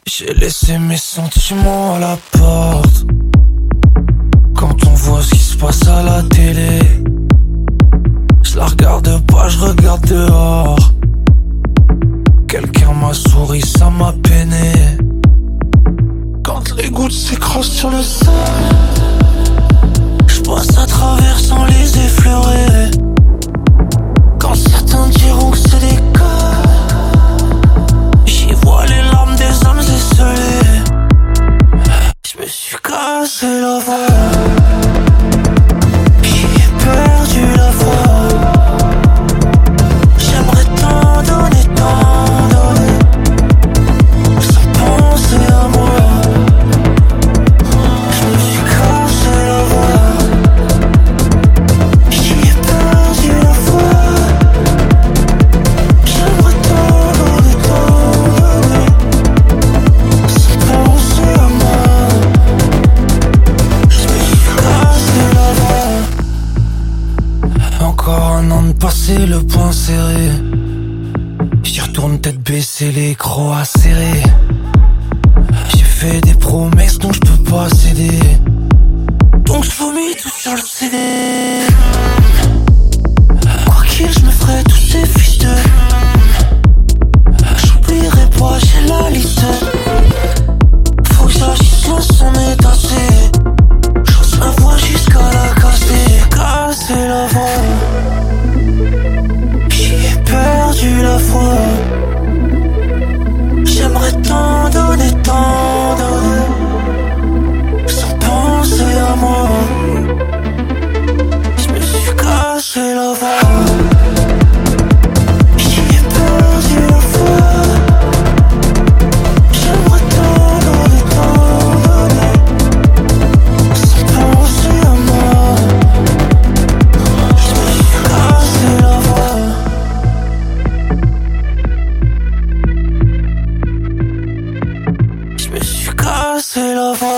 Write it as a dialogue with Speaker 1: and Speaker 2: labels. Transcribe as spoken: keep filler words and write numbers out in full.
Speaker 1: J'ai laissé mes sentiments à la porte. Quand on voit ce qui se passe à la télé, je la regarde pas, je regarde dehors. Quelqu'un m'a souri, ça m'a peiné. Quand les gouttes s'écrasent sur le sol, je passe à travers sans les effleurer. Quand certains diront que c'est des codes, j'y vois les larmes des âmes esselées. Je me suis cassé la voix, j'ai perdu la voix. J'aimerais t'en donner, t'en donner, sans penser à moi. Je me suis cassé la voix, j'ai perdu la voix. J'aimerais t'en donner, t'en donner, sans penser à moi. Je me suis cassé la voix. Encore un an de passé, le poing serré. J'y retourne tête baissée, les crocs acérés. J'ai fait des promesses dont je peux pas céder, donc je vomis tout sur le C D. Quoi qu'il, je me ferai tous ces fils de. J'oublierai pas, j'ai la liste. Faut que j'agisse, le son est assez. J'ose la voix jusqu'à la casser. Casser la voix, j'ai perdu la foi. J'aimerais t'en donner, t'en donner, sans penser à moi. Je me suis cassé la voix, j'ai perdu la foi. J'aimerais t'en donner, t'en donner, sans penser à moi. Je me suis cassé la voix. Je me suis cassé la voix.